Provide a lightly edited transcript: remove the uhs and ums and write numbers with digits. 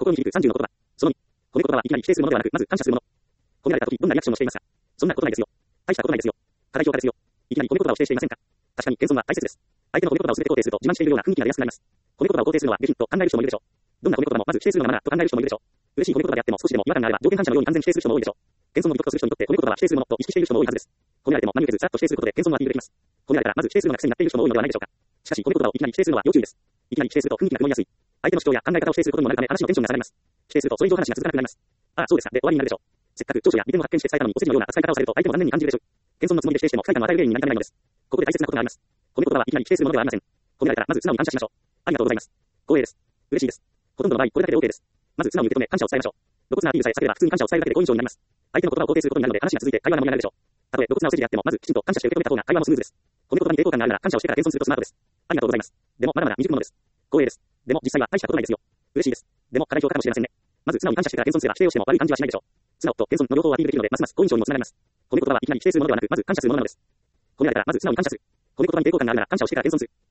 心に響く30の言葉。その2、褒め言葉はいきなり否定するものではなく、まず感謝するもの。褒められた時、どんなリアクションをしていますか？そんなことないですよ。大したことないですよ。過大評価ですよ。いきなり褒め言葉を否定していませんか？確かに謙遜は大切です。相手の褒め言葉を全て肯定すると自慢しているような雰囲気が出やすくなります。褒め言葉を肯定するのは下品と考える人もいるでしょう。どんな褒め言葉もまず否定するのがマナーと考える人もいるでしょう。嬉しい褒め言葉であっても少しでも違和感があれば条件反射のように完全否定する人も多いでしょう。謙遜の美徳とする人にとって褒め言葉は否定するものと意識している人も多いはずです。褒められても何も受けずさっと否定することで謙遜はアピールできます。褒められたらまず否定するのが癖になっている人も多いのではないでしょうか。しかし褒め言葉をいきなり否定するのは要注意です。いきなり否定すると雰囲気が曇りやすい。相手の主張や考え方を否定することにもなるため話のテンションが下がります。否定するとそれ以上話が続かなくなります。ああ、そうですか。で終わりになるでしょう。せっかく長所や利点を発見して伝えたのにお世辞のような扱い方をされると相手も残念に感じるでしょう。謙遜のつもりで否定しても不快感を与える例になりかねないのです。ここで大切なことがあります。褒め言葉はいきなり否定するものではありません。褒められたらまず素直に感謝しましょう。ありがとうございます。光栄です。嬉しいです。ほとんどの場合これだけで OK です。まず素直に受け止め感謝を伝えましょう。露骨なアピールさえ避ければ普通に感謝を伝えるだけで好印象になります。相手の言葉を肯定することになるので話が続いて会話が盛り上がるでしょう。たとえ露骨なお世辞であってもまずきちんと感謝して受け止めた方が会話もスムーズです。褒め言葉に抵抗感があるなら感謝をしてから謙遜するとスマートです。ありがとうございます。でもまだまだ未熟者です。光栄です。でも実際は大したことないですよ。嬉しいです。でも過大評価かもしれませんね。まず素直に感謝してから謙遜すれば否定をしても悪い感じはしないでしょう。素直と謙遜の両方をアピールできるのでますます好印象にもつながります。褒め言葉はいきなり否定するものではなくまず感謝するものなのです。褒められたらまず素直に感謝する。褒め言葉に抵抗感があるなら感謝をしてから謙遜する。